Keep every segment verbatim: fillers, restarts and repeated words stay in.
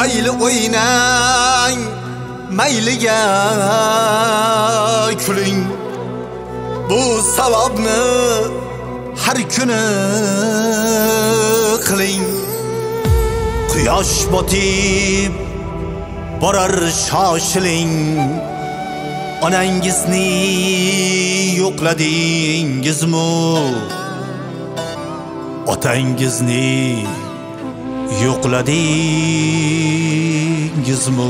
mayli o'ynang, mayliga kuling. Bu savobni har kuni qiling. Quyosh botib borar shoshiling. Onangizni yo'qladingizmi? Otangizni yo'qladingizmi?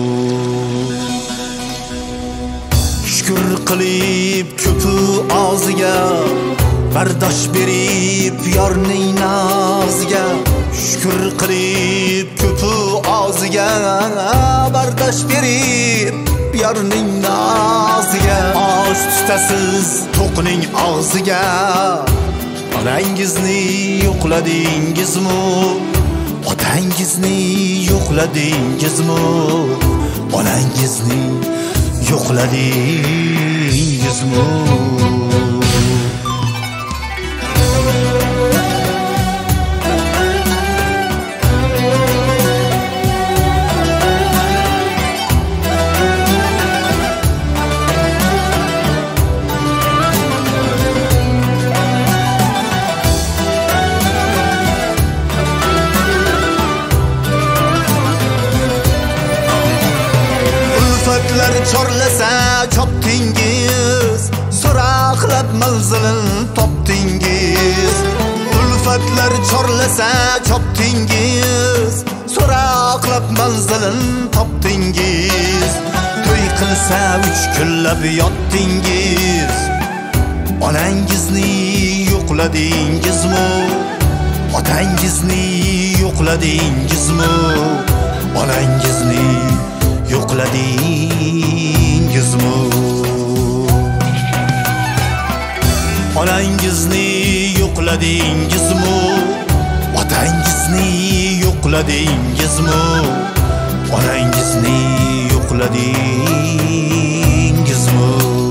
Shukr qilib ko'pi og'ziga, bardosh berib yorning nazga. Shukr qilib ko'pi og'ziga, bardosh berib yorning nazga. Osh tutasiz to'qning og'ziga. Onangizni yo'qladingizmi? Otangizni yo'qladingizmi? Onangizni yo'qladingizmi? Chorlasa chopdingiz, so'roqlab manzilin topdingiz. Ulfatlar chorlasa chopdingiz, so'roqlab manzilin topdingiz. To'y qilsa uch kunlab yotdingiz. Onangizni yo'qladingizmi? Otangizni yo'qladingizmi? Onangizni yo'qladingizmi? Onangizni yo'qladingizmi? Otangizni yo'qladingizmi? Onangizni yo'qladingizmi?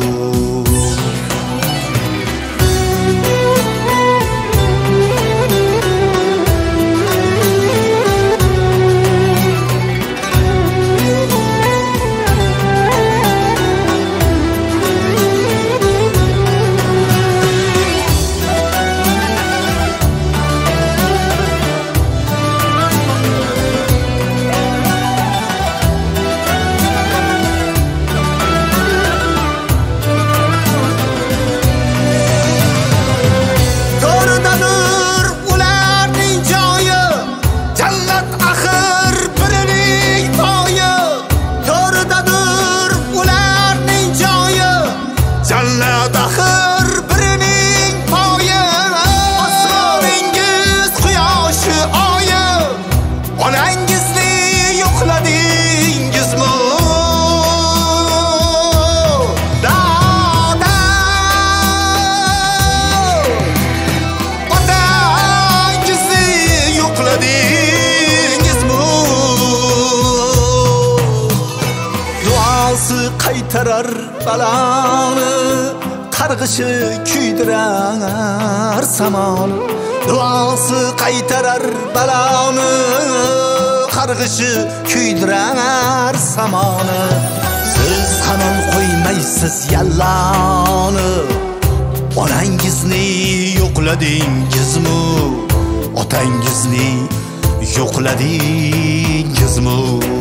Qaytarar baloni, qarg'ishi kuydirar samon. Duosi qaytarar baloni, qarg'ishi kuydirar samoni. Siz hamon qo'ymaysiz yalloni. Onangizni yo'qladingizmi? Otangizni yo'qladingizmi?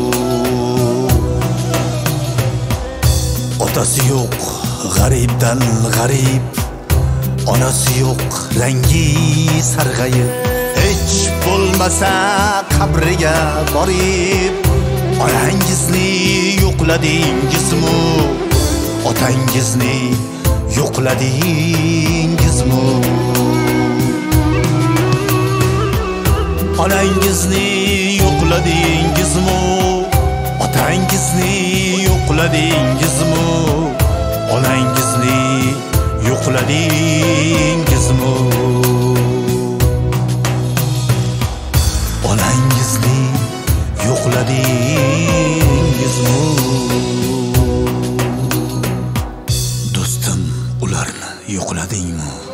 Otasi yo'q g'aribdan g'arib, onasi yo'q rangi sarg'ayib. Hech bo'lmasa qabriga borib, onangizni yo'qladingizmi? Otangizni yo'qladingizmi? Onangizni yo'qladingizmi? Otangizni yo'qladingizmi? Onangizni yo'qladingizmi? Onangizni yo'qladingizmi? Do'stim, ularni yo'qladingmi?